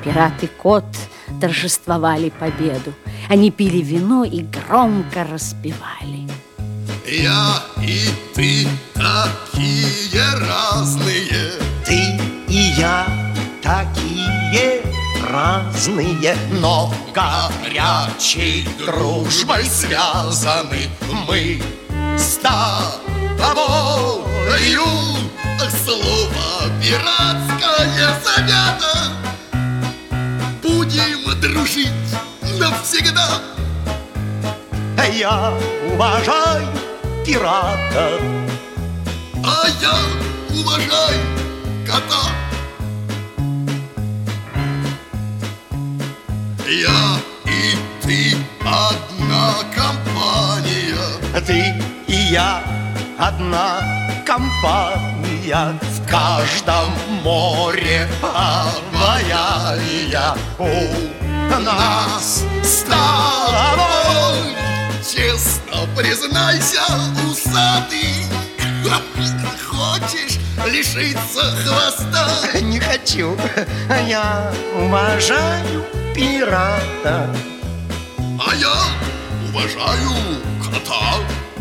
Пират и кот торжествовали победу. Они пили вино и громко распевали. Я и ты такие разные. Ты и я такие разные, но горячей дружбой связаны мы с тобою. Слово пиратское завято. Будем дружить навсегда. Я уважаю пирата, а я уважаю кота. Я и ты одна компания. ты и я одна компания. В каждом море обаяния у нас с тобой. Честно признайся, усатый, хочешь лишиться хвоста? Не хочу, я уважаю пирата, а я уважаю кота.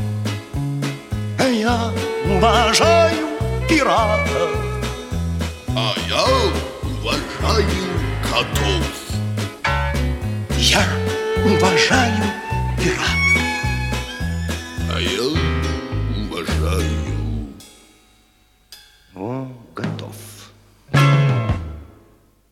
Я уважаю пирата, а я уважаю котов. Я уважаю пирата, а я уважаю